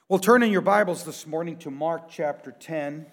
Well, turn in your Bibles this morning to Mark chapter 10.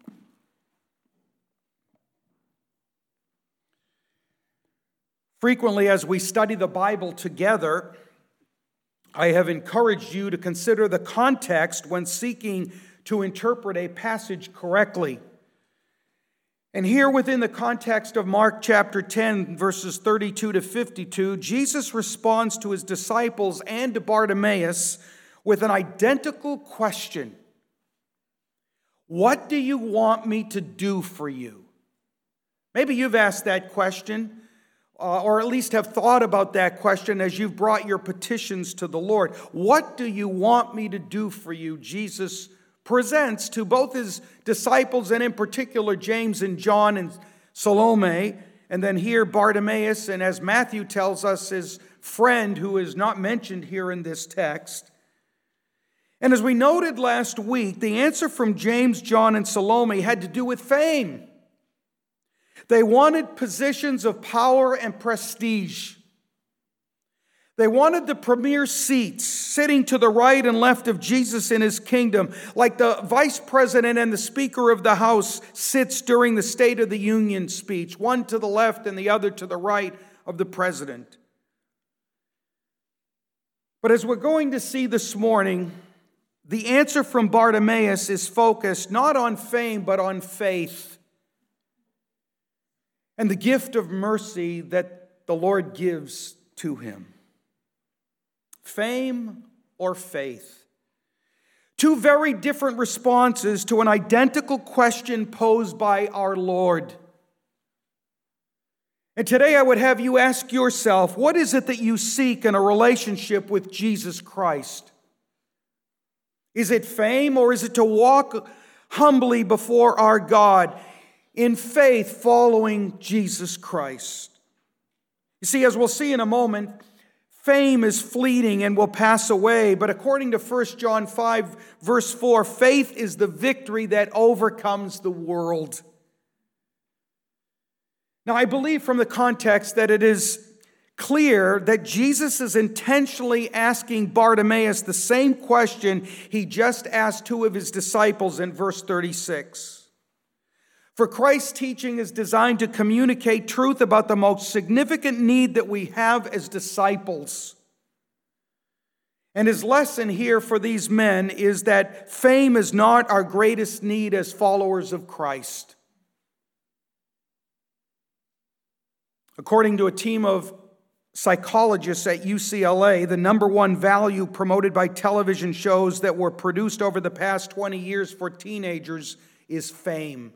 Frequently, as we study the Bible together, I have encouraged you to consider the context when seeking to interpret a passage correctly. And here within the context of Mark chapter 10, verses 32 to 52, Jesus responds to his disciples and to Bartimaeus with an identical question. What do you want me to do for you? Maybe you've asked that question, or at least have thought about that question as you've brought your petitions to the Lord. What do you want me to do for you? Jesus presents to both his disciples, and in particular James and John and Salome, and then here Bartimaeus, and as Matthew tells us, his friend who is not mentioned here in this text. And as we noted last week, the answer from James, John, and Salome had to do with fame. They wanted positions of power and prestige. They wanted the premier seats, sitting to the right and left of Jesus in his kingdom, like the vice president and the Speaker of the House sits during the State of the Union speech, one to the left and the other to the right of the president. But as we're going to see this morning, the answer from Bartimaeus is focused not on fame, but on faith and the gift of mercy that the Lord gives to him. Fame or faith? Two very different responses to an identical question posed by our Lord. And today I would have you ask yourself, what is it that you seek in a relationship with Jesus Christ? Is it fame, or is it to walk humbly before our God in faith following Jesus Christ? You see, as we'll see in a moment, fame is fleeting and will pass away, but according to 1 John 5, verse 4, faith is the victory that overcomes the world. Now, I believe from the context that it is clear that Jesus is intentionally asking Bartimaeus the same question he just asked two of his disciples in verse 36. For Christ's teaching is designed to communicate truth about the most significant need that we have as disciples. And his lesson here for these men is that fame is not our greatest need as followers of Christ. According to a team of psychologists at UCLA, the number one value promoted by television shows that were produced over the past 20 years for teenagers is fame.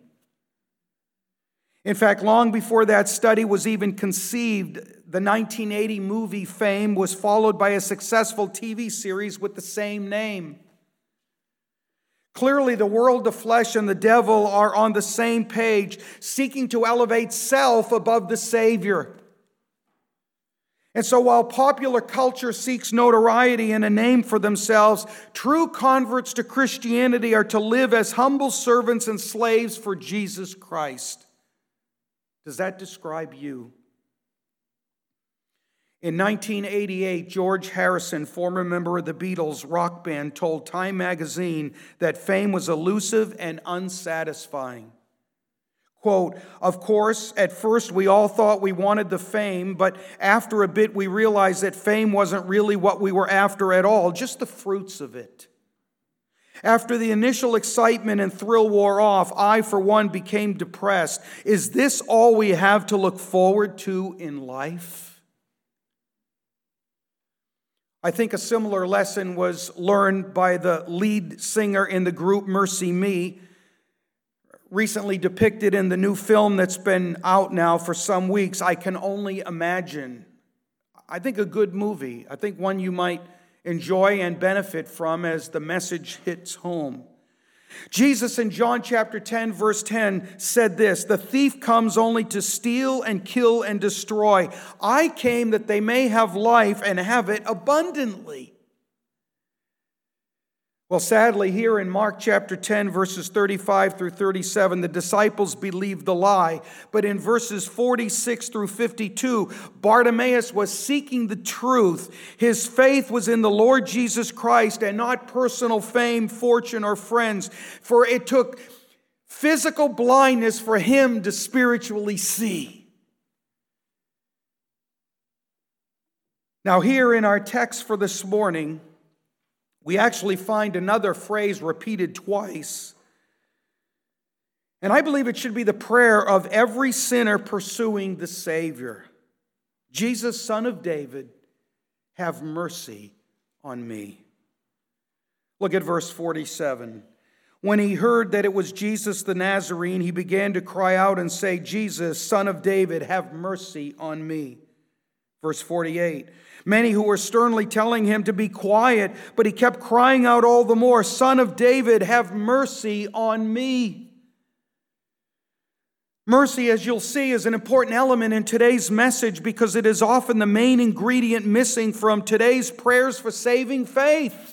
In fact, long before that study was even conceived, the 1980 movie Fame was followed by a successful TV series with the same name. Clearly, the world, the flesh, and the devil are on the same page, seeking to elevate self above the Savior. And so while popular culture seeks notoriety and a name for themselves, true converts to Christianity are to live as humble servants and slaves for Jesus Christ. Does that describe you? In 1988, George Harrison, former member of the Beatles rock band, told Time magazine that fame was elusive and unsatisfying. Quote, of course, at first we all thought we wanted the fame, but after a bit we realized that fame wasn't really what we were after at all, just the fruits of it. After the initial excitement and thrill wore off, I, for one, became depressed. Is this all we have to look forward to in life? I think a similar lesson was learned by the lead singer in the group Mercy Me, recently depicted in the new film that's been out now for some weeks, I Can Only Imagine. I think a good movie. I think one you might enjoy and benefit from as the message hits home. Jesus in John chapter 10, verse 10 said this, the thief comes only to steal and kill and destroy. I came that they may have life and have it abundantly. Well, sadly, here in Mark chapter 10, verses 35 through 37, the disciples believed the lie. But in verses 46 through 52, Bartimaeus was seeking the truth. His faith was in the Lord Jesus Christ and not personal fame, fortune, or friends. For it took physical blindness for him to spiritually see. Now, here in our text for this morning, we actually find another phrase repeated twice. And I believe it should be the prayer of every sinner pursuing the Savior. Jesus, Son of David, have mercy on me. Look at verse 47. When he heard that it was Jesus the Nazarene, he began to cry out and say, Jesus, Son of David, have mercy on me. Verse 48. Many who were sternly telling him to be quiet, but he kept crying out all the more, Son of David, have mercy on me. Mercy, as you'll see, is an important element in today's message because it is often the main ingredient missing from today's prayers for saving faith.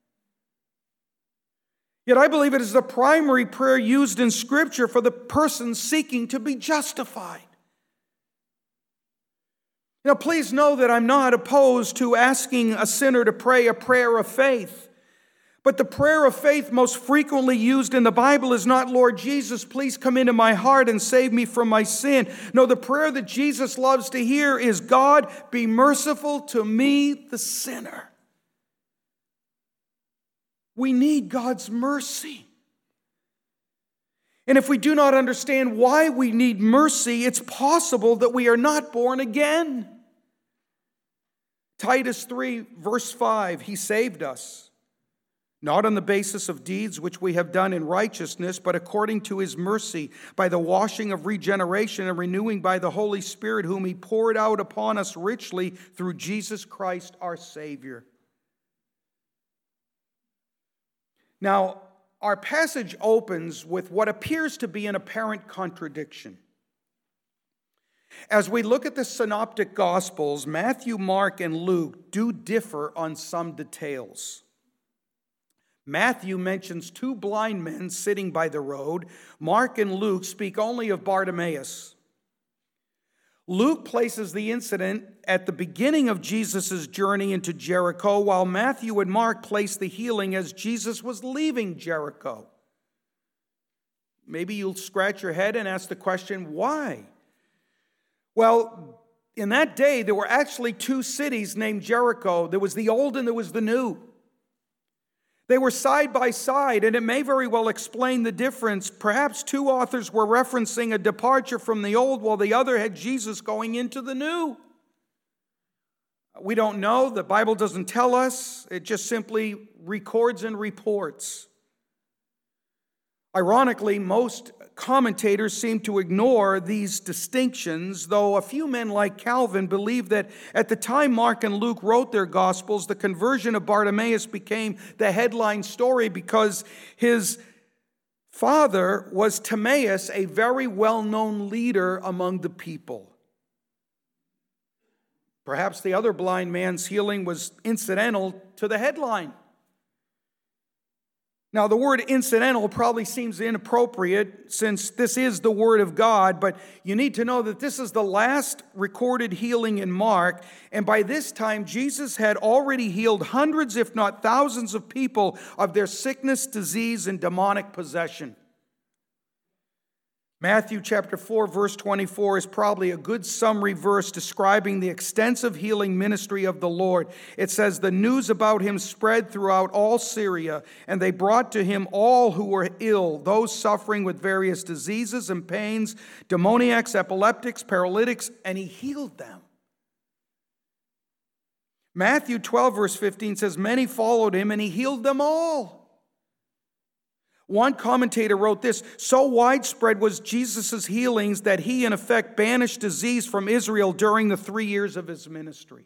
Yet I believe it is the primary prayer used in Scripture for the person seeking to be justified. Now, please know that I'm not opposed to asking a sinner to pray a prayer of faith. But the prayer of faith most frequently used in the Bible is not, Lord Jesus, please come into my heart and save me from my sin. No, the prayer that Jesus loves to hear is, God, be merciful to me, the sinner. We need God's mercy. And if we do not understand why we need mercy, it's possible that we are not born again. Titus 3, verse 5, he saved us, not on the basis of deeds which we have done in righteousness, but according to his mercy, by the washing of regeneration and renewing by the Holy Spirit, whom he poured out upon us richly through Jesus Christ our Savior. Now, our passage opens with what appears to be an apparent contradiction. As we look at the synoptic Gospels, Matthew, Mark, and Luke do differ on some details. Matthew mentions two blind men sitting by the road. Mark and Luke speak only of Bartimaeus. Luke places the incident at the beginning of Jesus' journey into Jericho, while Matthew and Mark place the healing as Jesus was leaving Jericho. Maybe you'll scratch your head and ask the question, why? Well, in that day, there were actually two cities named Jericho. There was the old and there was the new. They were side by side, and it may very well explain the difference. Perhaps two authors were referencing a departure from the old, while the other had Jesus going into the new. We don't know. The Bible doesn't tell us. It just simply records and reports. Ironically, most commentators seem to ignore these distinctions, though a few men like Calvin believe that at the time Mark and Luke wrote their Gospels, the conversion of Bartimaeus became the headline story because his father was Timaeus, a very well-known leader among the people. Perhaps the other blind man's healing was incidental to the headline. Now, the word incidental probably seems inappropriate since this is the Word of God, but you need to know that this is the last recorded healing in Mark, and by this time, Jesus had already healed hundreds, if not thousands, of people of their sickness, disease, and demonic possession. Matthew chapter 4, verse 24 is probably a good summary verse describing the extensive healing ministry of the Lord. It says, the news about him spread throughout all Syria, and they brought to him all who were ill, those suffering with various diseases and pains, demoniacs, epileptics, paralytics, and he healed them. Matthew 12, verse 15 says, many followed him, and he healed them all. One commentator wrote this, so widespread was Jesus' healings that he, in effect, banished disease from Israel during the 3 years of his ministry.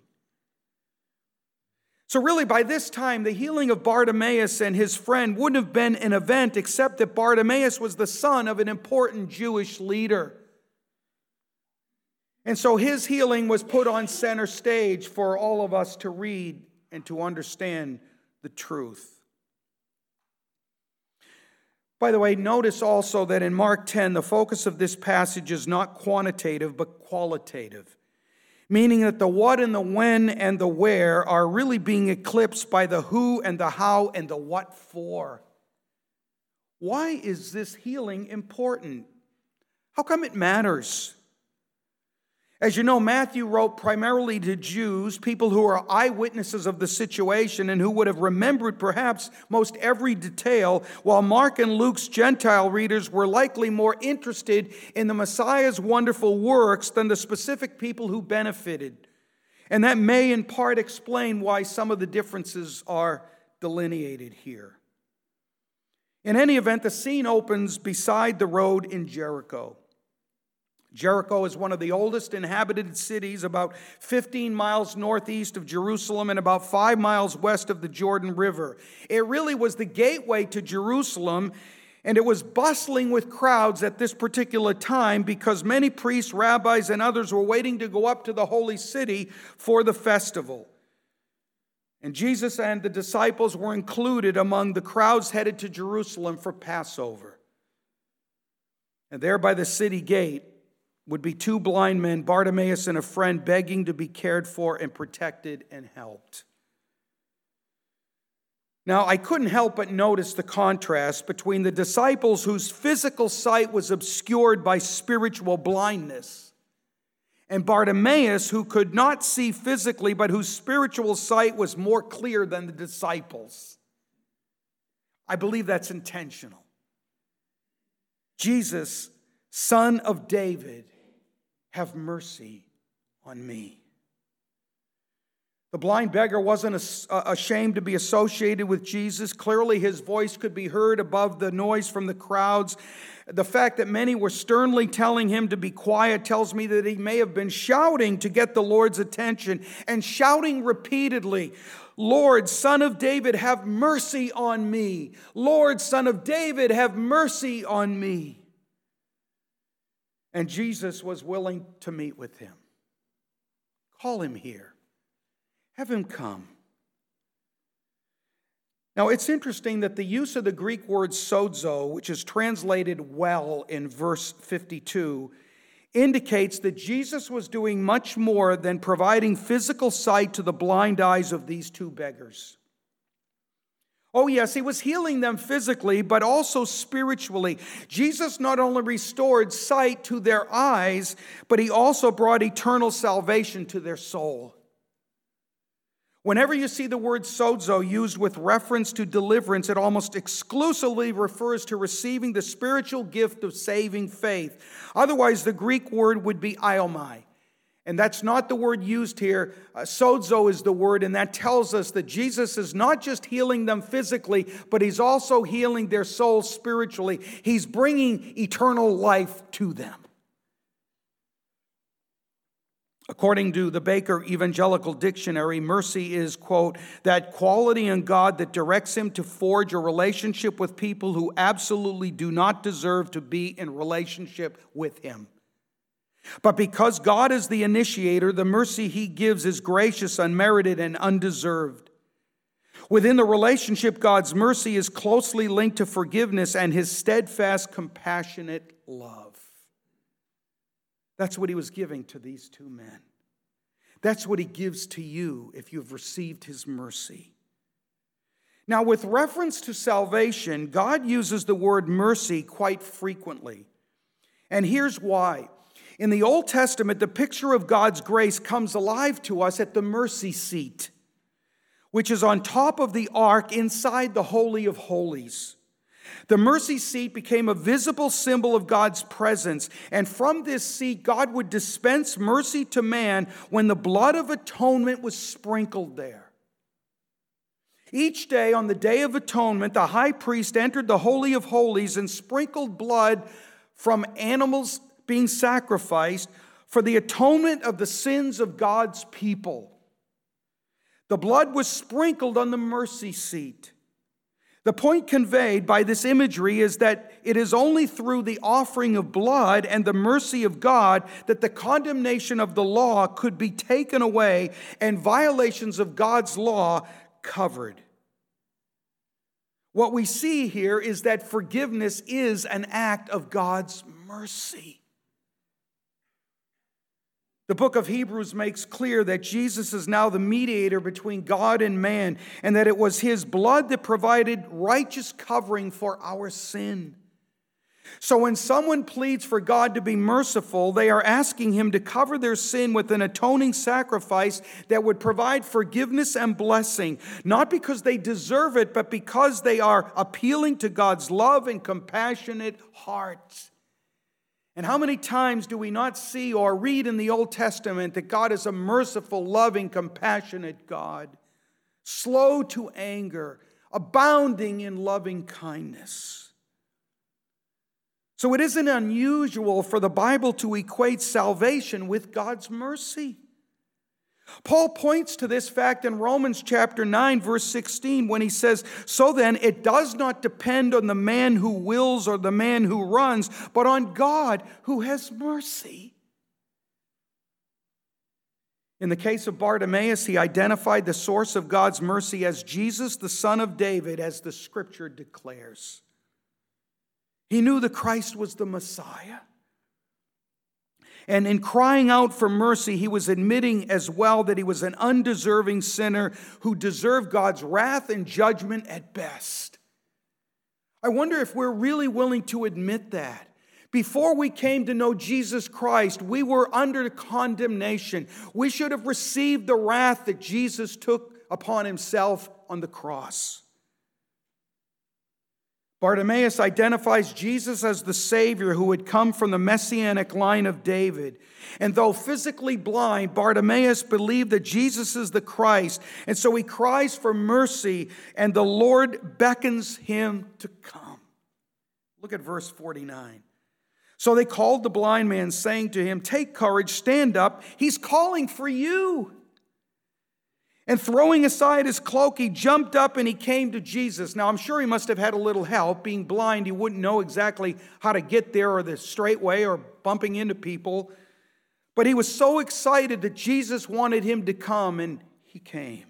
So really, by this time, the healing of Bartimaeus and his friend wouldn't have been an event except that Bartimaeus was the son of an important Jewish leader. And so his healing was put on center stage for all of us to read and to understand the truth. By the way, notice also that in Mark 10, the focus of this passage is not quantitative, but qualitative, meaning that the what and the when and the where are really being eclipsed by the who and the how and the what for. Why is this healing important? How come it matters? As you know, Matthew wrote primarily to Jews, people who are eyewitnesses of the situation and who would have remembered perhaps most every detail, while Mark and Luke's Gentile readers were likely more interested in the Messiah's wonderful works than the specific people who benefited. And that may in part explain why some of the differences are delineated here. In any event, the scene opens beside the road in Jericho. Jericho is one of the oldest inhabited cities, about 15 miles northeast of Jerusalem and about 5 miles west of the Jordan River. It really was the gateway to Jerusalem, and it was bustling with crowds at this particular time because many priests, rabbis, and others were waiting to go up to the holy city for the festival. And Jesus and the disciples were included among the crowds headed to Jerusalem for Passover. And there by the city gate would be 2 blind men, Bartimaeus and a friend, begging to be cared for and protected and helped. Now, I couldn't help but notice the contrast between the disciples whose physical sight was obscured by spiritual blindness and Bartimaeus, who could not see physically, but whose spiritual sight was more clear than the disciples. I believe that's intentional. Jesus, Son of David, have mercy on me. The blind beggar wasn't ashamed to be associated with Jesus. Clearly, his voice could be heard above the noise from the crowds. The fact that many were sternly telling him to be quiet tells me that he may have been shouting to get the Lord's attention and shouting repeatedly, "Lord, Son of David, have mercy on me. Lord, Son of David, have mercy on me." And Jesus was willing to meet with him. Call him here. Have him come. Now, it's interesting that the use of the Greek word sozo, which is translated well in verse 52, indicates that Jesus was doing much more than providing physical sight to the blind eyes of these 2 beggars. Oh yes, he was healing them physically, but also spiritually. Jesus not only restored sight to their eyes, but he also brought eternal salvation to their soul. Whenever you see the word sozo used with reference to deliverance, it almost exclusively refers to receiving the spiritual gift of saving faith. Otherwise, the Greek word would be iomai. And that's not the word used here. Sozo is the word, and that tells us that Jesus is not just healing them physically, but he's also healing their souls spiritually. He's bringing eternal life to them. According to the Baker Evangelical Dictionary, mercy is, quote, that quality in God that directs him to forge a relationship with people who absolutely do not deserve to be in relationship with him. But because God is the initiator, the mercy he gives is gracious, unmerited, and undeserved. Within the relationship, God's mercy is closely linked to forgiveness and his steadfast, compassionate love. That's what he was giving to these 2 men. That's what he gives to you if you've received his mercy. Now, with reference to salvation, God uses the word mercy quite frequently. And here's why. In the Old Testament, the picture of God's grace comes alive to us at the mercy seat, which is on top of the ark inside the Holy of Holies. The mercy seat became a visible symbol of God's presence, and from this seat, God would dispense mercy to man when the blood of atonement was sprinkled there. Each day, on the Day of Atonement, the high priest entered the Holy of Holies and sprinkled blood from animals being sacrificed for the atonement of the sins of God's people. The blood was sprinkled on the mercy seat. The point conveyed by this imagery is that it is only through the offering of blood and the mercy of God that the condemnation of the law could be taken away and violations of God's law covered. What we see here is that forgiveness is an act of God's mercy. The book of Hebrews makes clear that Jesus is now the mediator between God and man, and that it was his blood that provided righteous covering for our sin. So when someone pleads for God to be merciful, they are asking him to cover their sin with an atoning sacrifice that would provide forgiveness and blessing, not because they deserve it, but because they are appealing to God's love and compassionate heart. And how many times do we not see or read in the Old Testament that God is a merciful, loving, compassionate God, slow to anger, abounding in loving kindness? So it isn't unusual for the Bible to equate salvation with God's mercy. Paul points to this fact in Romans chapter 9, verse 16, when he says, "So then, it does not depend on the man who wills or the man who runs, but on God who has mercy." In the case of Bartimaeus, he identified the source of God's mercy as Jesus, the Son of David, as the Scripture declares. He knew the Christ was the Messiah. And in crying out for mercy, he was admitting as well that he was an undeserving sinner who deserved God's wrath and judgment at best. I wonder if we're really willing to admit that. Before we came to know Jesus Christ, we were under condemnation. We should have received the wrath that Jesus took upon himself on the cross. Bartimaeus identifies Jesus as the Savior who had come from the messianic line of David. And though physically blind, Bartimaeus believed that Jesus is the Christ. And so he cries for mercy, and the Lord beckons him to come. Look at verse 49. So they called the blind man, saying to him, "Take courage, stand up. He's calling for you." And throwing aside his cloak, he jumped up and he came to Jesus. Now, I'm sure he must have had a little help. Being blind, he wouldn't know exactly how to get there or the straight way or bumping into people. But he was so excited that Jesus wanted him to come, and he came.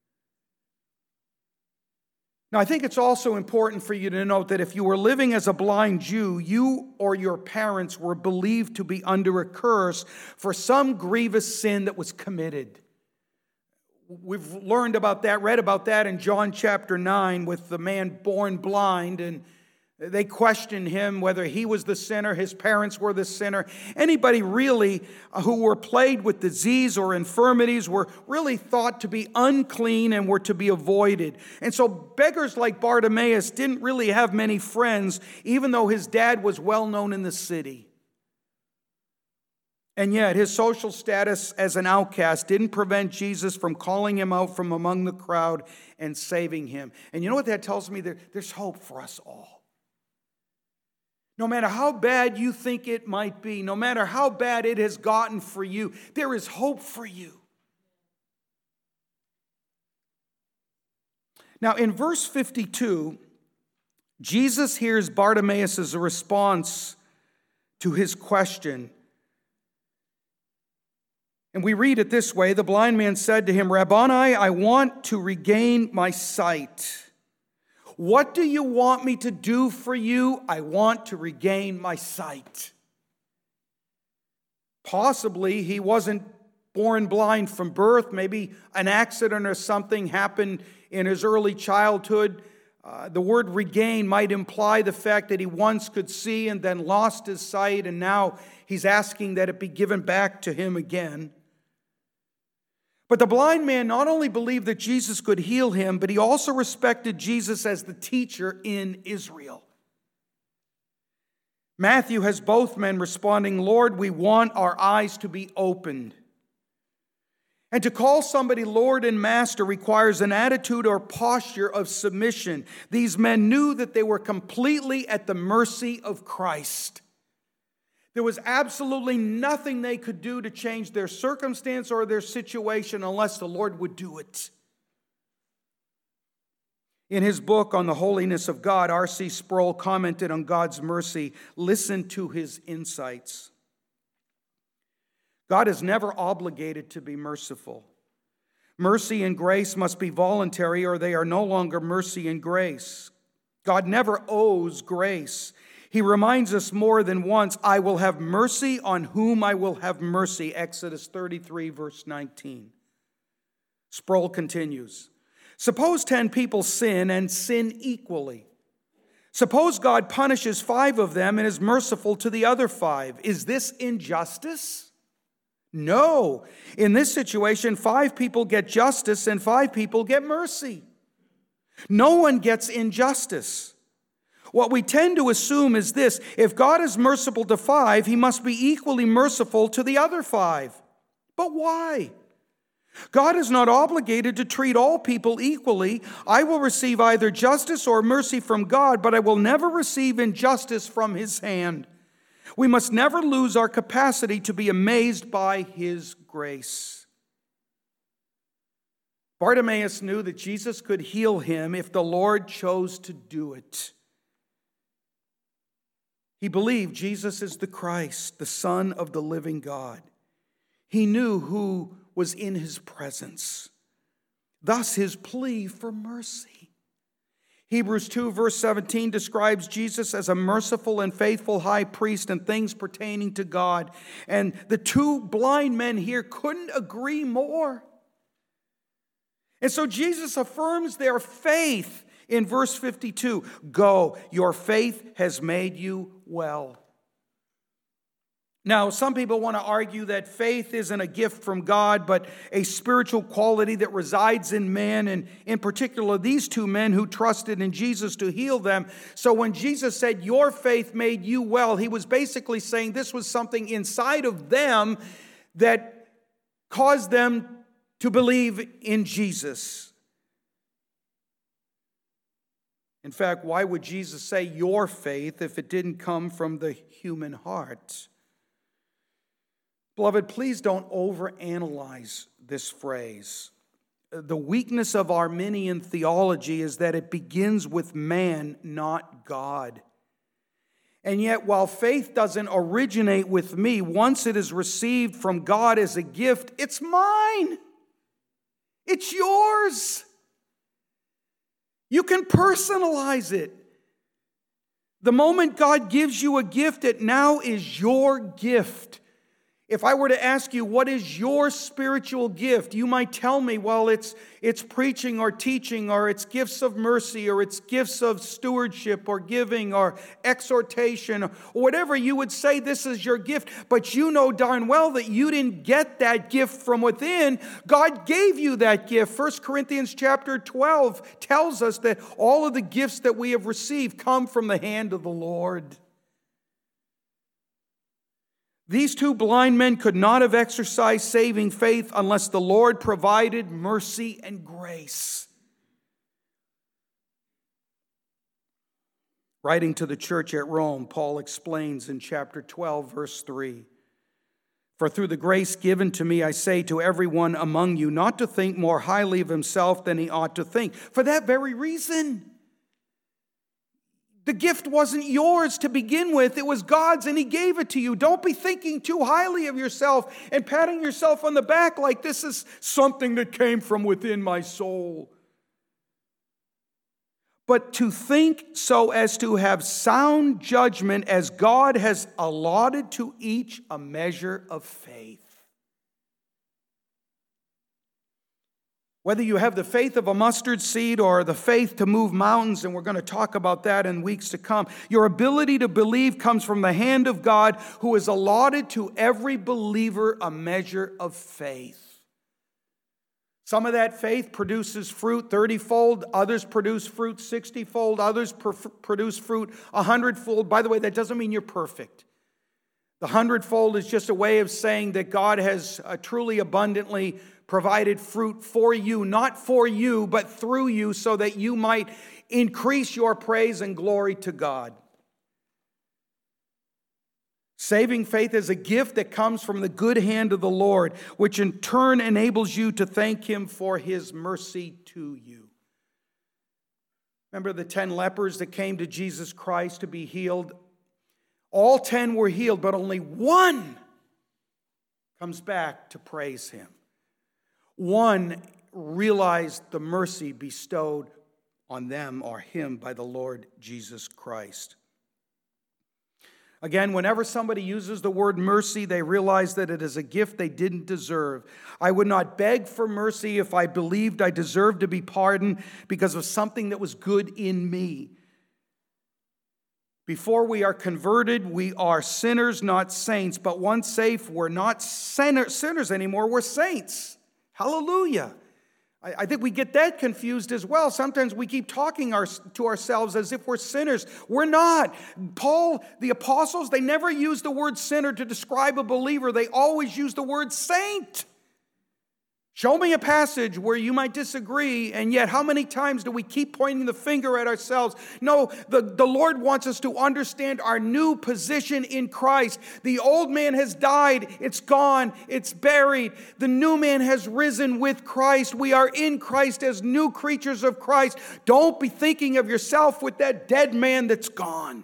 Now, I think it's also important for you to note that if you were living as a blind Jew, you or your parents were believed to be under a curse for some grievous sin that was committed. We've learned about that, read about that in John chapter 9 with the man born blind, and they questioned him whether he was the sinner, his parents were the sinner. Anybody really who were plagued with disease or infirmities were really thought to be unclean and were to be avoided. And so beggars like Bartimaeus didn't really have many friends, even though his dad was well known in the city. And yet, his social status as an outcast didn't prevent Jesus from calling him out from among the crowd and saving him. And you know what that tells me? There's hope for us all. No matter how bad you think it might be, no matter how bad it has gotten for you, there is hope for you. Now, in verse 52, Jesus hears Bartimaeus' response to his question. And we read it this way: the blind man said to him, "Rabboni, I want to regain my sight." "What do you want me to do for you?" "I want to regain my sight." Possibly he wasn't born blind from birth. Maybe an accident or something happened in his early childhood. The word regain might imply the fact that he once could see and then lost his sight, and now he's asking that it be given back to him again. But the blind man not only believed that Jesus could heal him, but he also respected Jesus as the teacher in Israel. Matthew has both men responding, "Lord, we want our eyes to be opened." And to call somebody Lord and Master requires an attitude or posture of submission. These men knew that they were completely at the mercy of Christ. There was absolutely nothing they could do to change their circumstance or their situation unless the Lord would do it. In his book on the holiness of God, R.C. Sproul commented on God's mercy. Listen to his insights. God is never obligated to be merciful. Mercy and grace must be voluntary, or they are no longer mercy and grace. God never owes grace. He reminds us more than once, I will have mercy on whom I will have mercy. Exodus 33, verse 19. Sproul continues, suppose 10 people sin and sin equally. Suppose God punishes 5 of them and is merciful to the other 5. Is this injustice? No. In this situation, 5 people get justice and 5 people get mercy. No one gets injustice. What we tend to assume is this: if God is merciful to 5, he must be equally merciful to the other 5. But why? God is not obligated to treat all people equally. I will receive either justice or mercy from God, but I will never receive injustice from his hand. We must never lose our capacity to be amazed by his grace. Bartimaeus knew that Jesus could heal him if the Lord chose to do it. He believed Jesus is the Christ, the Son of the living God. He knew who was in his presence. Thus his plea for mercy. Hebrews 2 verse 17 describes Jesus as a merciful and faithful high priest in things pertaining to God. And the 2 blind men here couldn't agree more. And so Jesus affirms their faith in verse 52. Go, your faith has made you well. Now, some people want to argue that faith isn't a gift from God, but a spiritual quality that resides in man, and in particular, these 2 men who trusted in Jesus to heal them. So when Jesus said, your faith made you well, he was basically saying this was something inside of them that caused them to believe in Jesus. In fact, why would Jesus say your faith if it didn't come from the human heart? Beloved, please don't overanalyze this phrase. The weakness of Arminian theology is that it begins with man, not God. And yet, while faith doesn't originate with me, once it is received from God as a gift, it's mine. It's yours. You can personalize it. The moment God gives you a gift, it now is your gift. If I were to ask you, what is your spiritual gift? You might tell me, well, it's preaching or teaching, or it's gifts of mercy, or it's gifts of stewardship or giving or exhortation, or whatever you would say this is your gift. But you know darn well that you didn't get that gift from within. God gave you that gift. 1 Corinthians chapter 12 tells us that all of the gifts that we have received come from the hand of the Lord. These 2 blind men could not have exercised saving faith unless the Lord provided mercy and grace. Writing to the church at Rome, Paul explains in chapter 12, verse 3, for through the grace given to me, I say to everyone among you not to think more highly of himself than he ought to think. For that very reason. The gift wasn't yours to begin with. It was God's, and he gave it to you. Don't be thinking too highly of yourself and patting yourself on the back like this is something that came from within my soul. But to think so as to have sound judgment as God has allotted to each a measure of faith. Whether you have the faith of a mustard seed or the faith to move mountains, and we're going to talk about that in weeks to come, your ability to believe comes from the hand of God, who has allotted to every believer a measure of faith. Some of that faith produces fruit 30-fold, others produce fruit 60-fold, others produce fruit 100-fold. By the way, that doesn't mean you're perfect. The 100-fold is just a way of saying that God has truly abundantly provided fruit for you, not for you, but through you, so that you might increase your praise and glory to God. Saving faith is a gift that comes from the good hand of the Lord, which in turn enables you to thank him for his mercy to you. Remember the 10 lepers that came to Jesus Christ to be healed? All 10 were healed, but only one comes back to praise him. One realized the mercy bestowed on them or him by the Lord Jesus Christ. Again, whenever somebody uses the word mercy, they realize that it is a gift they didn't deserve. I would not beg for mercy if I believed I deserved to be pardoned because of something that was good in me. Before we are converted, we are sinners, not saints. But once saved, we're not sinners anymore, we're saints. Hallelujah. I think we get that confused as well. Sometimes we keep talking to ourselves as if we're sinners. We're not. Paul, the apostles, they never used the word sinner to describe a believer. They always used the word saint. Show me a passage where you might disagree, and yet how many times do we keep pointing the finger at ourselves? No, the Lord wants us to understand our new position in Christ. The old man has died, it's gone, it's buried. The new man has risen with Christ. We are in Christ as new creatures of Christ. Don't be thinking of yourself with that dead man that's gone.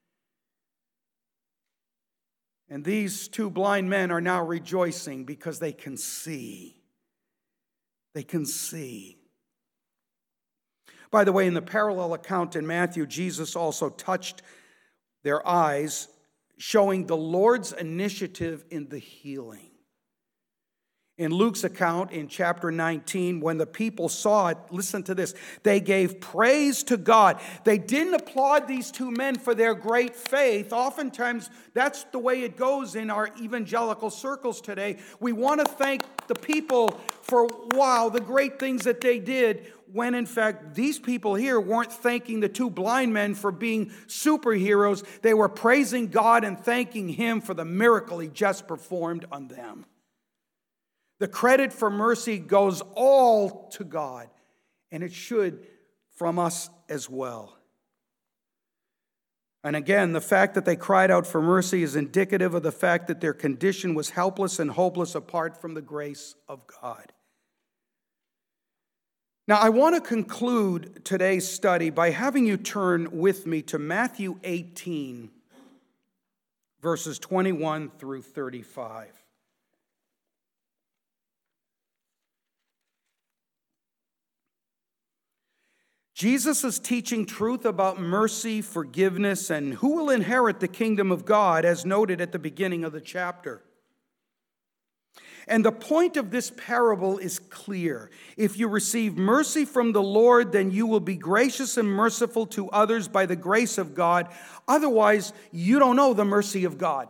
And these two blind men are now rejoicing because they can see. They can see. By the way, in the parallel account in Matthew, Jesus also touched their eyes, showing the Lord's initiative in the healing. In Luke's account in chapter 19, when the people saw it, listen to this, they gave praise to God. They didn't applaud these two men for their great faith. Oftentimes, that's the way it goes in our evangelical circles today. We want to thank the people for, wow, the great things that they did, when in fact, these people here weren't thanking the two blind men for being superheroes. They were praising God and thanking Him for the miracle He just performed on them. The credit for mercy goes all to God, and it should from us as well. And again, the fact that they cried out for mercy is indicative of the fact that their condition was helpless and hopeless apart from the grace of God. Now, I want to conclude today's study by having you turn with me to Matthew 18, verses 21 through 35. Jesus is teaching truth about mercy, forgiveness, and who will inherit the kingdom of God, as noted at the beginning of the chapter. And the point of this parable is clear. If you receive mercy from the Lord, then you will be gracious and merciful to others by the grace of God. Otherwise, you don't know the mercy of God.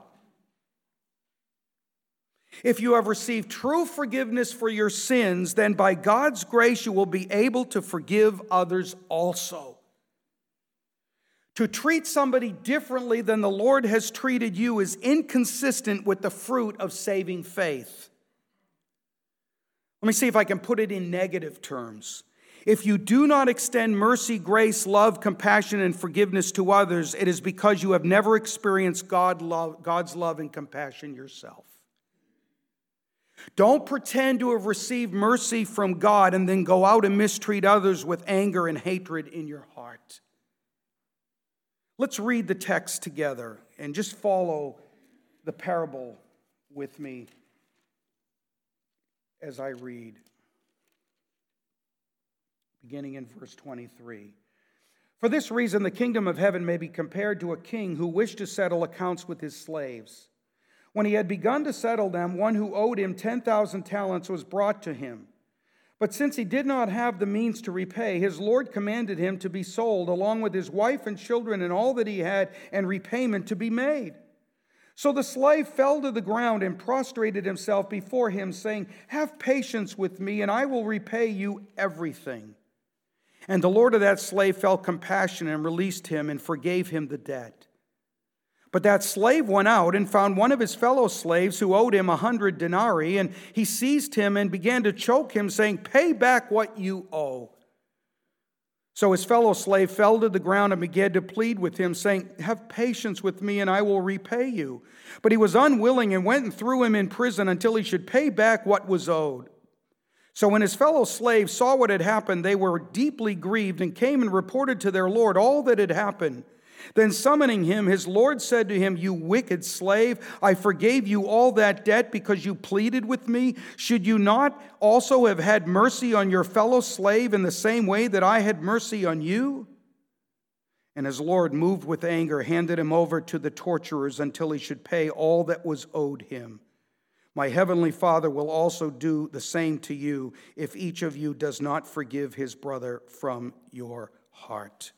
If you have received true forgiveness for your sins, then by God's grace you will be able to forgive others also. To treat somebody differently than the Lord has treated you is inconsistent with the fruit of saving faith. Let me see if I can put it in negative terms. If you do not extend mercy, grace, love, compassion, and forgiveness to others, it is because you have never experienced God's love and compassion yourself. Don't pretend to have received mercy from God and then go out and mistreat others with anger and hatred in your heart. Let's read the text together and just follow the parable with me as I read, beginning in verse 23. For this reason, the kingdom of heaven may be compared to a king who wished to settle accounts with his slaves. When he had begun to settle them, one who owed him 10,000 talents was brought to him. But since he did not have the means to repay, his Lord commanded him to be sold, along with his wife and children and all that he had, and repayment to be made. So the slave fell to the ground and prostrated himself before him, saying, "Have patience with me, and I will repay you everything." And the Lord of that slave felt compassion and released him and forgave him the debt. But that slave went out and found one of his fellow slaves who owed him 100 denarii, and he seized him and began to choke him, saying, "Pay back what you owe." So his fellow slave fell to the ground and began to plead with him, saying, "Have patience with me, and I will repay you." But he was unwilling and went and threw him in prison until he should pay back what was owed. So when his fellow slaves saw what had happened, they were deeply grieved and came and reported to their Lord all that had happened. Then summoning him, his Lord said to him, "You wicked slave, I forgave you all that debt because you pleaded with me. Should you not also have had mercy on your fellow slave in the same way that I had mercy on you?" And his Lord, moved with anger, handed him over to the torturers until he should pay all that was owed him. My heavenly Father will also do the same to you if each of you does not forgive his brother from your heart.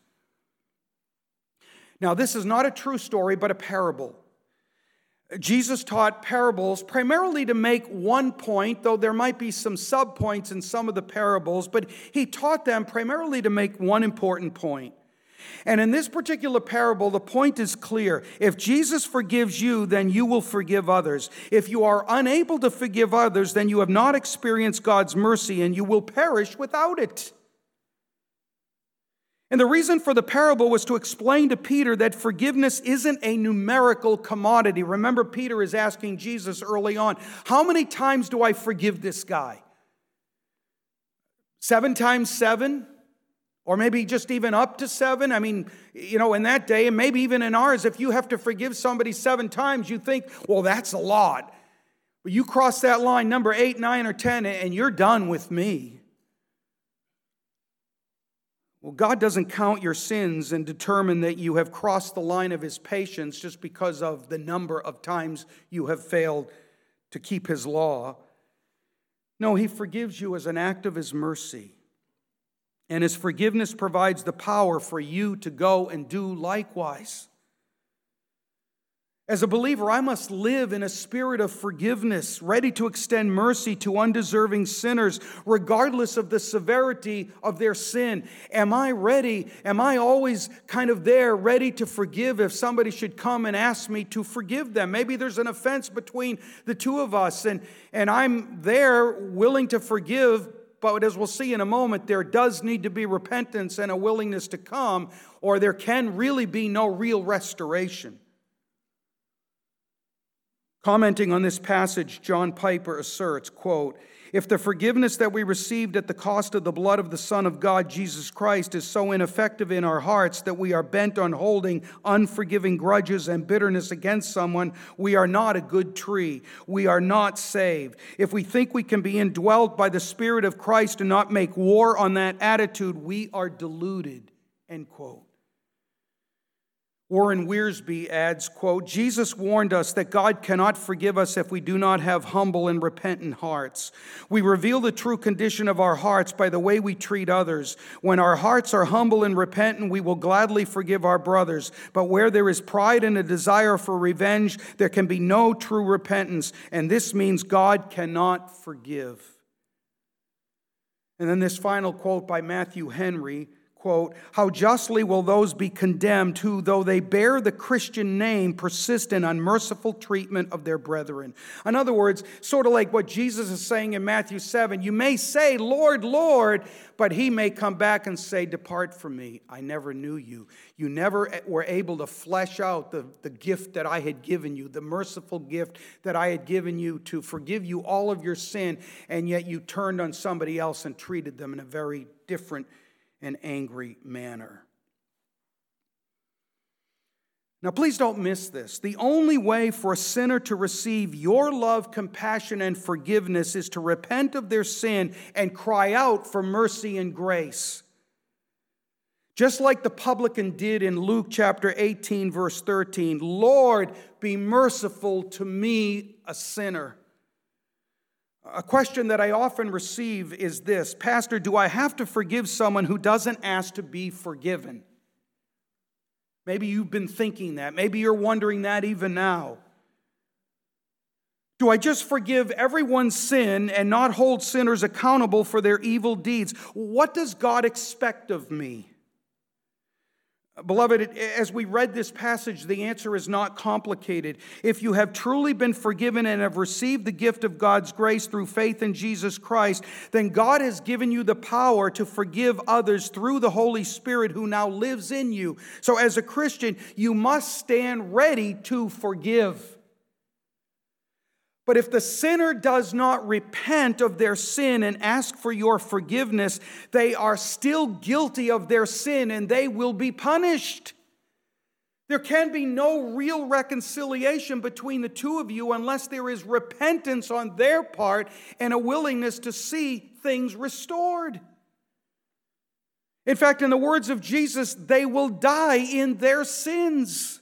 Now, this is not a true story, but a parable. Jesus taught parables primarily to make one point, though there might be some subpoints in some of the parables, but he taught them primarily to make one important point. And in this particular parable, the point is clear. If Jesus forgives you, then you will forgive others. If you are unable to forgive others, then you have not experienced God's mercy and you will perish without it. And the reason for the parable was to explain to Peter that forgiveness isn't a numerical commodity. Remember, Peter is asking Jesus early on, how many times do I forgive this guy? 7 times 7? Or maybe just even up to 7? I mean, in that day, and maybe even in ours, if you have to forgive somebody 7 times, you think, well, that's a lot. But you cross that line, number 8, 9, or 10, and you're done with me. Well, God doesn't count your sins and determine that you have crossed the line of his patience just because of the number of times you have failed to keep his law. No, he forgives you as an act of his mercy. And his forgiveness provides the power for you to go and do likewise. As a believer, I must live in a spirit of forgiveness, ready to extend mercy to undeserving sinners, regardless of the severity of their sin. Am I ready? Am I always kind of there, ready to forgive if somebody should come and ask me to forgive them? Maybe there's an offense between the two of us, and I'm there willing to forgive, but as we'll see in a moment, there does need to be repentance and a willingness to come, or there can really be no real restoration. Commenting on this passage, John Piper asserts, quote, "If the forgiveness that we received at the cost of the blood of the Son of God, Jesus Christ, is so ineffective in our hearts that we are bent on holding unforgiving grudges and bitterness against someone, we are not a good tree. We are not saved. If we think we can be indwelt by the Spirit of Christ and not make war on that attitude, we are deluded," end quote. Warren Wiersbe adds, quote, "Jesus warned us that God cannot forgive us if we do not have humble and repentant hearts. We reveal the true condition of our hearts by the way we treat others. When our hearts are humble and repentant, we will gladly forgive our brothers. But where there is pride and a desire for revenge, there can be no true repentance, and this means God cannot forgive." And then this final quote by Matthew Henry, quote, "How justly will those be condemned who, though they bear the Christian name, persist in unmerciful treatment of their brethren." In other words, sort of like what Jesus is saying in Matthew 7, you may say, "Lord, Lord," but he may come back and say, "Depart from me, I never knew you. You never were able to flesh out the gift that I had given you, the merciful gift that I had given you to forgive you all of your sin, and yet you turned on somebody else and treated them in a very different an angry manner." Now, please don't miss this. The only way for a sinner to receive your love, compassion, and forgiveness is to repent of their sin and cry out for mercy and grace. Just like the publican did in Luke chapter 18, verse 13, "Lord, be merciful to me, a sinner." A question that I often receive is this: "Pastor, do I have to forgive someone who doesn't ask to be forgiven?" Maybe you've been thinking that. Maybe you're wondering that even now. Do I just forgive everyone's sin and not hold sinners accountable for their evil deeds? What does God expect of me? Beloved, as we read this passage, the answer is not complicated. If you have truly been forgiven and have received the gift of God's grace through faith in Jesus Christ, then God has given you the power to forgive others through the Holy Spirit who now lives in you. So as a Christian, you must stand ready to forgive. But if the sinner does not repent of their sin and ask for your forgiveness, they are still guilty of their sin and they will be punished. There can be no real reconciliation between the two of you unless there is repentance on their part and a willingness to see things restored. In fact, in the words of Jesus, they will die in their sins.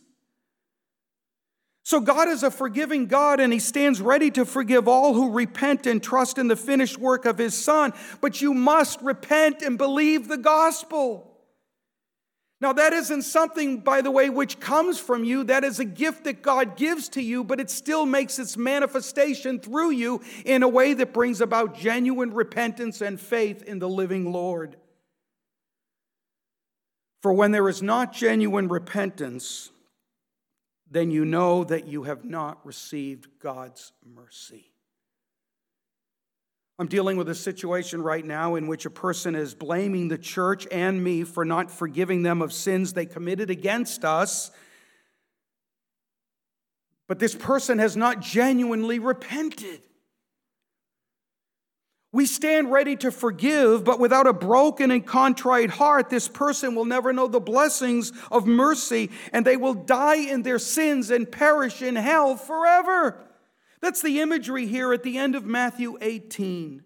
So God is a forgiving God, and He stands ready to forgive all who repent and trust in the finished work of His Son. But you must repent and believe the gospel. Now, that isn't something, by the way, which comes from you. That is a gift that God gives to you, but it still makes its manifestation through you in a way that brings about genuine repentance and faith in the living Lord. For when there is not genuine repentance, then you know that you have not received God's mercy. I'm dealing with a situation right now in which a person is blaming the church and me for not forgiving them of sins they committed against us. But this person has not genuinely repented. We stand ready to forgive, but without a broken and contrite heart, this person will never know the blessings of mercy, and they will die in their sins and perish in hell forever. That's the imagery here at the end of Matthew 18.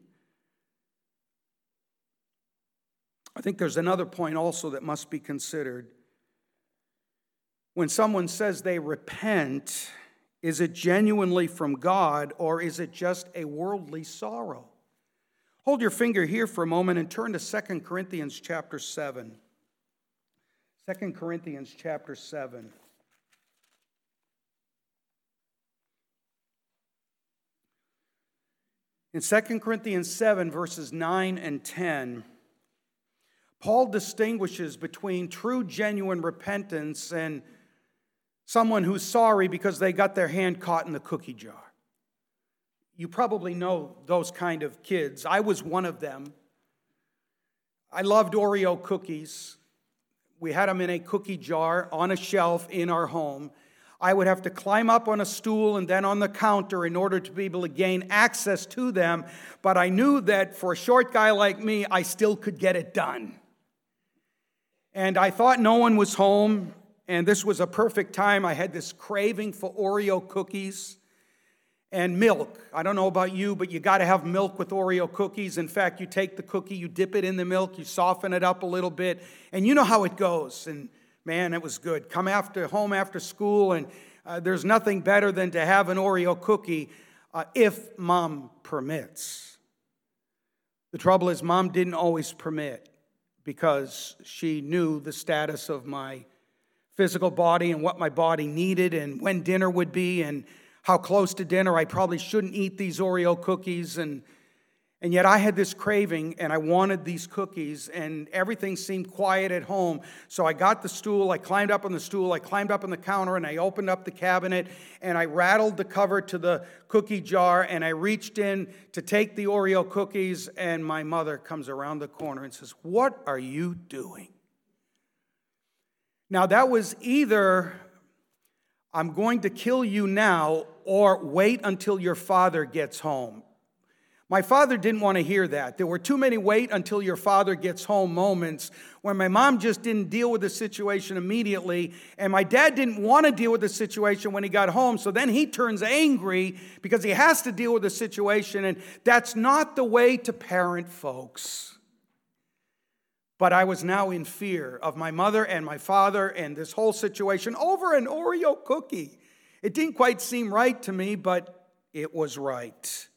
I think there's another point also that must be considered. When someone says they repent, is it genuinely from God, or is it just a worldly sorrow? Hold your finger here for a moment and turn to 2 Corinthians chapter 7. 2 Corinthians chapter 7. In 2 Corinthians 7, verses 9 and 10, Paul distinguishes between true, genuine repentance and someone who's sorry because they got their hand caught in the cookie jar. You probably know those kind of kids. I was one of them. I loved Oreo cookies. We had them in a cookie jar on a shelf in our home. I would have to climb up on a stool and then on the counter in order to be able to gain access to them. But I knew that for a short guy like me, I still could get it done. And I thought no one was home, and this was a perfect time. I had this craving for Oreo cookies and milk. I don't know about you, but you got to have milk with Oreo cookies. In fact, you take the cookie, you dip it in the milk, you soften it up a little bit, and you know how it goes. And man, it was good. Come home after school, and there's nothing better than to have an Oreo cookie if Mom permits. The trouble is, Mom didn't always permit because she knew the status of my physical body and what my body needed and when dinner would be and how close to dinner I probably shouldn't eat these Oreo cookies. And yet I had this craving, and I wanted these cookies, and everything seemed quiet at home. So I got the stool, I climbed up on the stool, I climbed up on the counter, and I opened up the cabinet, and I rattled the cover to the cookie jar, and I reached in to take the Oreo cookies, and my mother comes around the corner and says, "What are you doing?" Now that was either, "I'm going to kill you now," or "Wait until your father gets home." My father didn't want to hear that. There were too many "wait until your father gets home" moments when my mom just didn't deal with the situation immediately, and my dad didn't want to deal with the situation when he got home, so then he turns angry because he has to deal with the situation, and that's not the way to parent, folks. But I was now in fear of my mother and my father and this whole situation over an Oreo cookie. It didn't quite seem right to me, but it was right.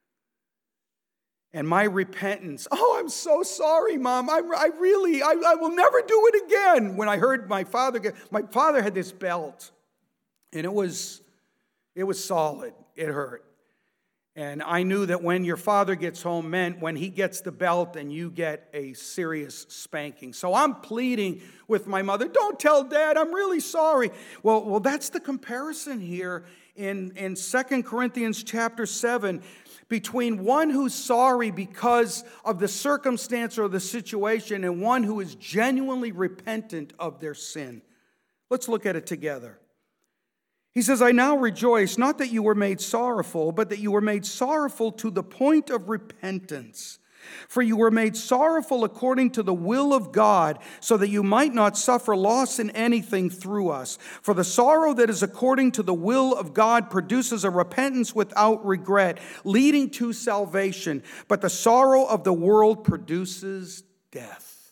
And my repentance, "Oh, I'm so sorry, Mom. I will never do it again." When I heard my father had this belt, and it was solid. It hurt. And I knew that when your father gets home meant when he gets the belt and you get a serious spanking. So I'm pleading with my mother, "Don't tell Dad, I'm really sorry." Well, that's the comparison here in 2 Corinthians chapter 7 between one who's sorry because of the circumstance or the situation and one who is genuinely repentant of their sin. Let's look at it together. He says, "I now rejoice, not that you were made sorrowful, but that you were made sorrowful to the point of repentance. For you were made sorrowful according to the will of God, so that you might not suffer loss in anything through us. For the sorrow that is according to the will of God produces a repentance without regret, leading to salvation. But the sorrow of the world produces death.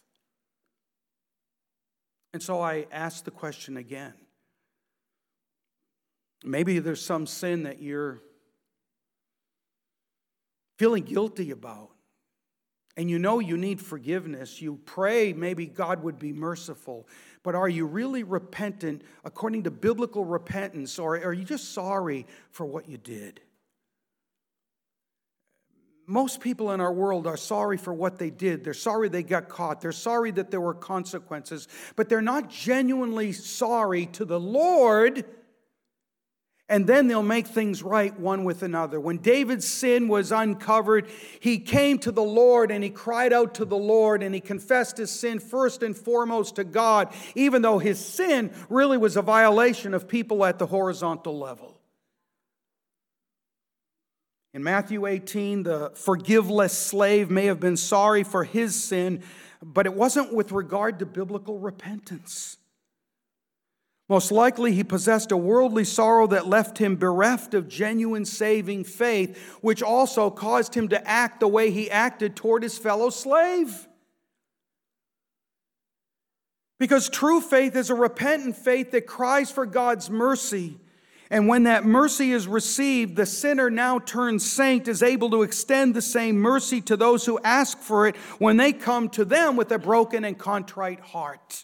And so I ask the question again. Maybe there's some sin that you're feeling guilty about. And you know you need forgiveness. You pray maybe God would be merciful. But are you really repentant according to biblical repentance? Or are you just sorry for what you did? Most people in our world are sorry for what they did. They're sorry they got caught. They're sorry that there were consequences. But they're not genuinely sorry to the Lord. And then they'll make things right one with another. When David's sin was uncovered, he came to the Lord and he cried out to the Lord and he confessed his sin first and foremost to God, even though his sin really was a violation of people at the horizontal level. In Matthew 18, the forgiveless slave may have been sorry for his sin, but it wasn't with regard to biblical repentance. Most likely, he possessed a worldly sorrow that left him bereft of genuine saving faith, which also caused him to act the way he acted toward his fellow slave. Because true faith is a repentant faith that cries for God's mercy. And when that mercy is received, the sinner, now turned saint, is able to extend the same mercy to those who ask for it when they come to them with a broken and contrite heart.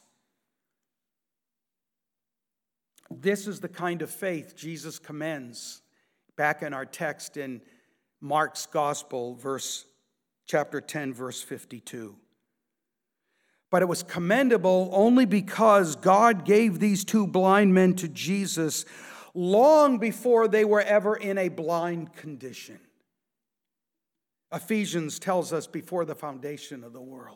This is the kind of faith Jesus commends back in our text in Mark's Gospel, chapter 10, verse 52. But it was commendable only because God gave these two blind men to Jesus long before they were ever in a blind condition. Ephesians tells us before the foundation of the world.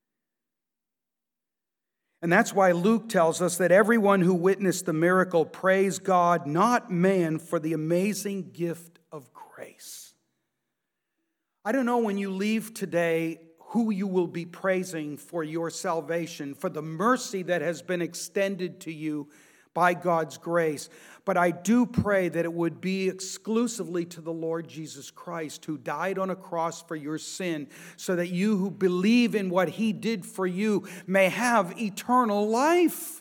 And that's why Luke tells us that everyone who witnessed the miracle praised God, not man, for the amazing gift of grace. I don't know when you leave today who you will be praising for your salvation, for the mercy that has been extended to you by God's grace. But I do pray that it would be exclusively to the Lord Jesus Christ, who died on a cross for your sin, so that you who believe in what he did for you may have eternal life.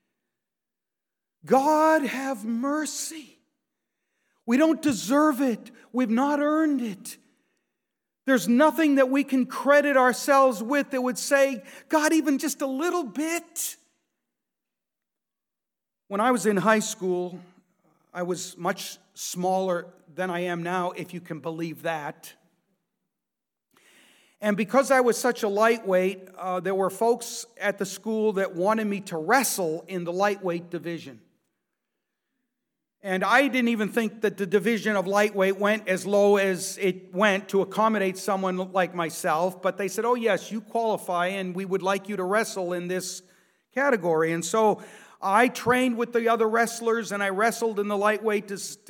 God have mercy. We don't deserve it. We've not earned it. There's nothing that we can credit ourselves with that would say, God, even just a little bit. When I was in high school, I was much smaller than I am now, if you can believe that. And because I was such a lightweight, there were folks at the school that wanted me to wrestle in the lightweight division. And I didn't even think that the division of lightweight went as low as it went to accommodate someone like myself. But they said, oh yes, you qualify and we would like you to wrestle in this category. And so I trained with the other wrestlers, and I wrestled in the lightweight,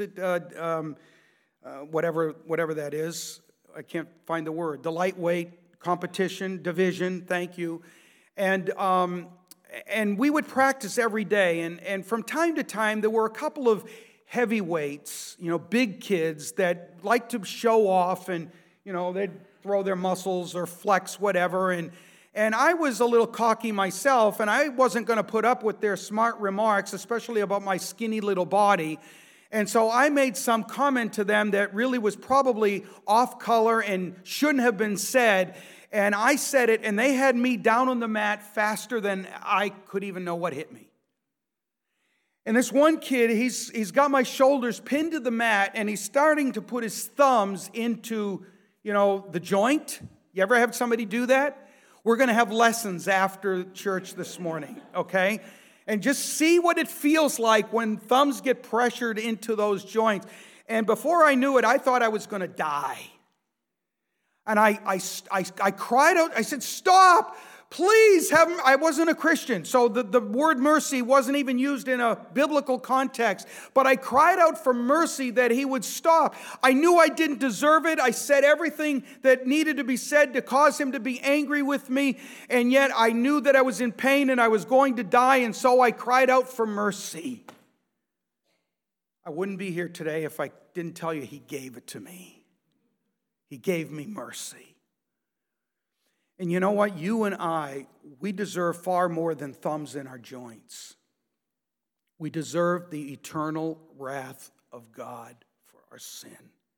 whatever that is. I can't find the word. The lightweight competition, division, thank you. And we would practice every day. And from time to time, there were a couple of heavyweights, big kids that liked to show off, and, they'd throw their muscles or flex whatever. And I was a little cocky myself, and I wasn't going to put up with their smart remarks, especially about my skinny little body. And so I made some comment to them that really was probably off color and shouldn't have been said. And I said it, and they had me down on the mat faster than I could even know what hit me. And this one kid, he's got my shoulders pinned to the mat, and he's starting to put his thumbs into, the joint. You ever have somebody do that? We're going to have lessons after church this morning, okay? And just see what it feels like when thumbs get pressured into those joints. And before I knew it, I thought I was going to die. And I cried out. I said, stop. Please have, I wasn't a Christian, so the word mercy wasn't even used in a biblical context. But I cried out for mercy that he would stop. I knew I didn't deserve it. I said everything that needed to be said to cause him to be angry with me. And yet I knew that I was in pain and I was going to die. And so I cried out for mercy. I wouldn't be here today if I didn't tell you he gave it to me. He gave me mercy. And you know what? You and I, we deserve far more than thumbs in our joints. We deserve the eternal wrath of God for our sin.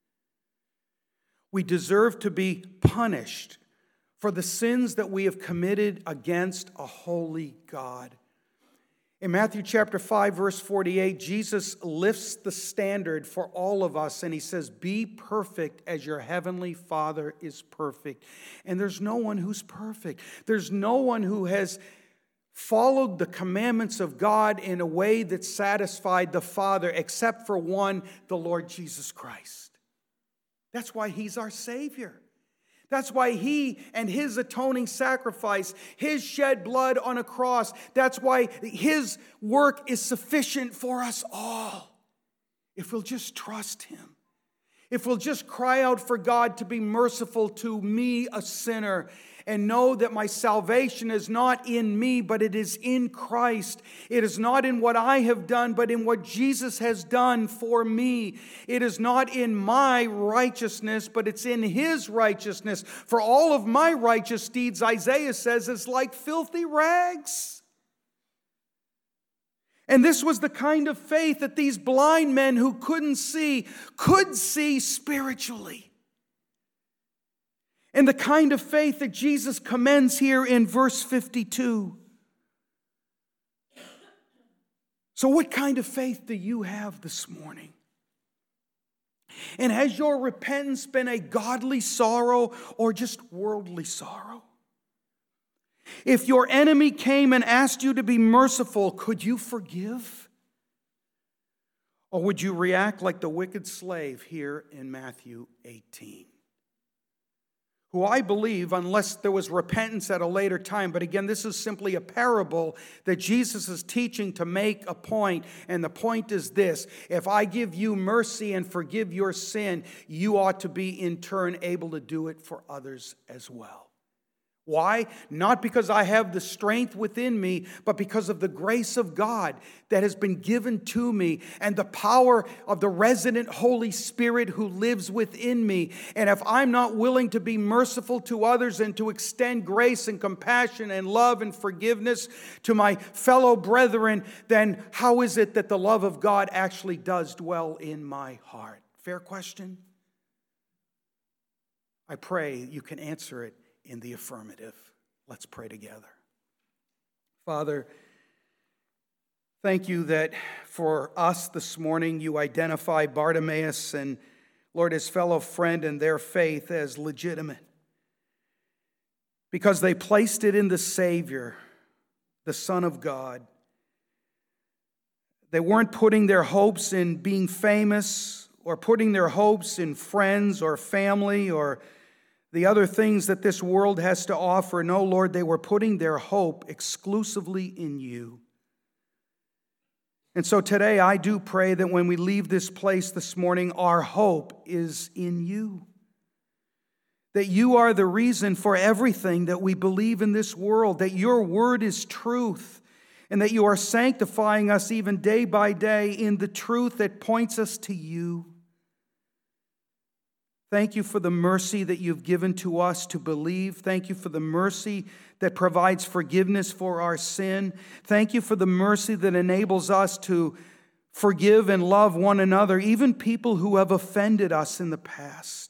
We deserve to be punished for the sins that we have committed against a holy God. In Matthew chapter 5, verse 48, Jesus lifts the standard for all of us, and he says, be perfect as your heavenly Father is perfect. And there's no one who's perfect. There's no one who has followed the commandments of God in a way that satisfied the Father, except for one, the Lord Jesus Christ. That's why he's our Savior. That's why he and his atoning sacrifice, his shed blood on a cross, that's why his work is sufficient for us all. If we'll just trust him. If we'll just cry out for God to be merciful to me, a sinner, and know that my salvation is not in me, but it is in Christ. It is not in what I have done, but in what Jesus has done for me. It is not in my righteousness, but it's in his righteousness. For all of my righteous deeds, Isaiah says, is like filthy rags. And this was the kind of faith that these blind men who couldn't see could see spiritually. And the kind of faith that Jesus commends here in verse 52. So what kind of faith do you have this morning? And has your repentance been a godly sorrow or just worldly sorrow? If your enemy came and asked you to be merciful, could you forgive? Or would you react like the wicked slave here in Matthew 18? Who I believe, unless there was repentance at a later time, but again, this is simply a parable that Jesus is teaching to make a point, and the point is this: if I give you mercy and forgive your sin, you ought to be in turn able to do it for others as well. Why? Not because I have the strength within me, but because of the grace of God that has been given to me and the power of the resident Holy Spirit who lives within me. And if I'm not willing to be merciful to others and to extend grace and compassion and love and forgiveness to my fellow brethren, then how is it that the love of God actually does dwell in my heart? Fair question? I pray you can answer it in the affirmative. Let's pray together. Father, thank you that for us this morning you identify Bartimaeus and, Lord, his fellow friend and their faith as legitimate because they placed it in the Savior, the Son of God. They weren't putting their hopes in being famous or putting their hopes in friends or family or the other things that this world has to offer. No, Lord, they were putting their hope exclusively in you. And so today I do pray that when we leave this place this morning, our hope is in you. That you are the reason for everything that we believe in this world, that your word is truth, and that you are sanctifying us even day by day in the truth that points us to you. Thank you for the mercy that you've given to us to believe. Thank you for the mercy that provides forgiveness for our sin. Thank you for the mercy that enables us to forgive and love one another, even people who have offended us in the past.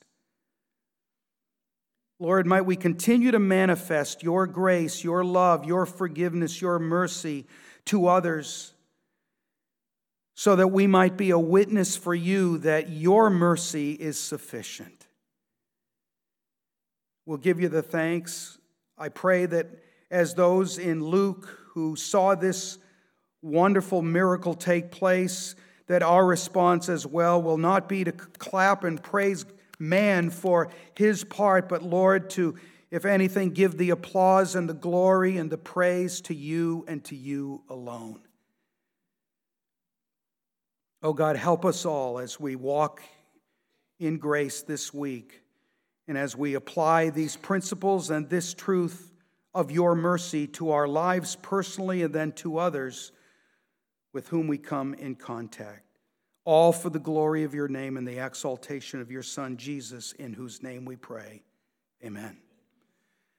Lord, might we continue to manifest your grace, your love, your forgiveness, your mercy to others, so that we might be a witness for you that your mercy is sufficient. We'll give you the thanks. I pray that as those in Luke who saw this wonderful miracle take place, that our response as well will not be to clap and praise man for his part, but Lord, to if anything, give the applause and the glory and the praise to you and to you alone. Oh God, help us all as we walk in grace this week and as we apply these principles and this truth of your mercy to our lives personally and then to others with whom we come in contact. All for the glory of your name and the exaltation of your Son, Jesus, in whose name we pray. Amen.